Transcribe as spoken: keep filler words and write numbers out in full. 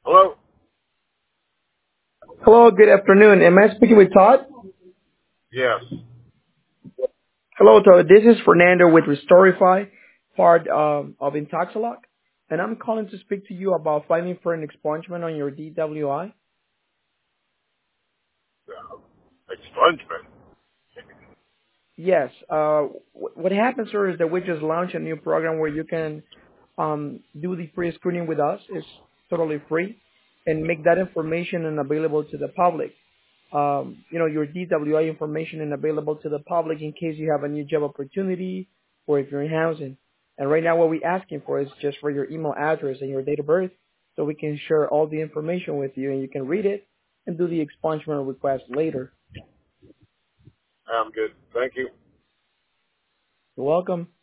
Hello? Hello, good afternoon. Am I speaking with Todd? Yes. Hello, Todd. This is Fernando with Restorify, part um, of Intoxilock, and I'm calling to speak to you about filing for an expungement on your D W I. Uh, expungement. Yes. Uh, wh- what happens, sir, is that we just launched a new program where you can um, do the free screening with us. It's totally free, and make that information unavailable to the public. Um, you know, your D W I information and available to the public in case you have a new job opportunity or if you're in housing. And right now what we're asking for is just for your email address and your date of birth so we can share all the information with you and you can read it and do the expungement request later. I'm good. Thank you. You're welcome.